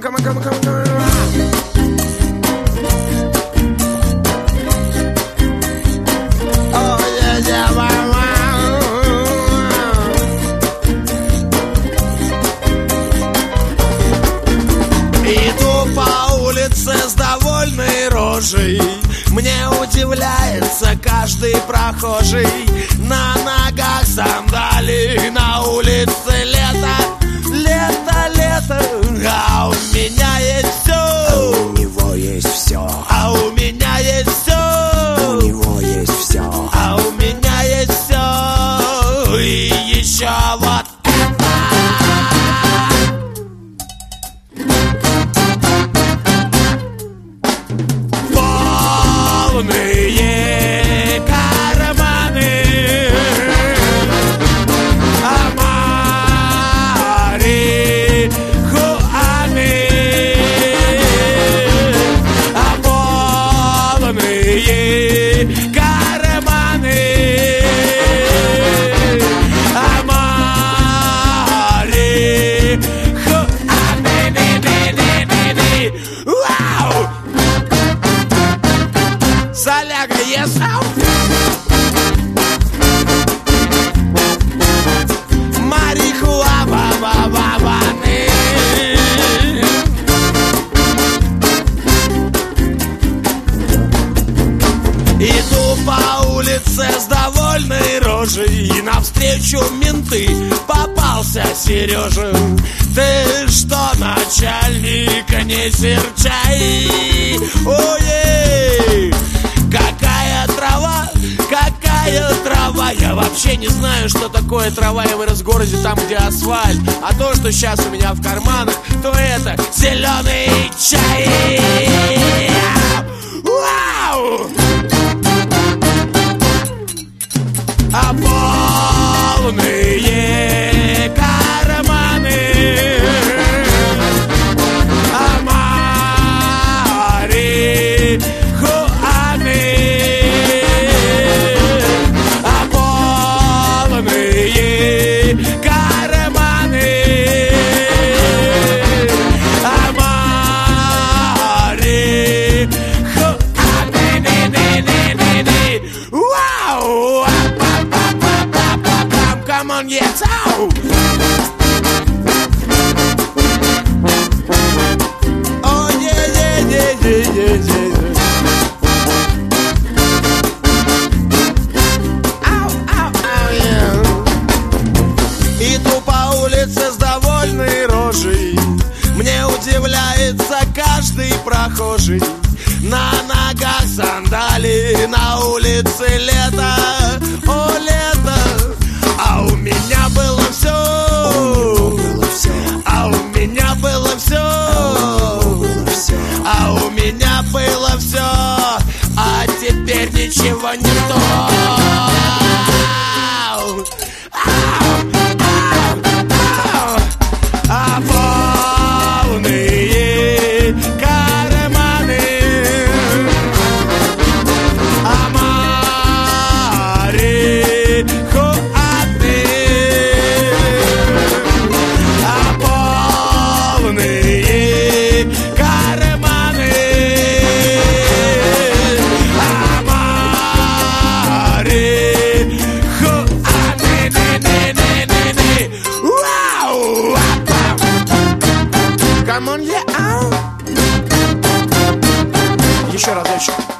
come on, come on, come on, come on. Oh, yeah, yeah, wow, wow. Иду по улице с довольной рожей. Мне удивляется каждый прохожий. На ногах сандали, на улице лето. Лето, лето, а у меня есть все. А у него есть все. А у меня есть все. У него есть все. А у меня есть все. И еще вот полные карманы. Соляга, yes, марихуана. Иду по улице с довольной рожей, и навстречу менты попался Сережа. Ты что, начальника не серчай? Ой, какая трава, какая трава. Я вообще не знаю, что такое трава. Я вырос в городе, там, где асфальт. А то, что сейчас у меня в карманах, то это зеленый чай. Вау! А полные карманы. Come on, yes, ow! Oh, yeah, yeah, yeah, yeah, yeah, yeah. Ау, ау, ау, yeah. Иду по улице с довольной рожей. Мне удивляется каждый прохожий. На ногах сандали, на улице лето. О, лето! А у меня было все. А у меня было все. А у меня было все. А теперь ничего не то. А полные карманы. Come on, yeah. Еще разочек.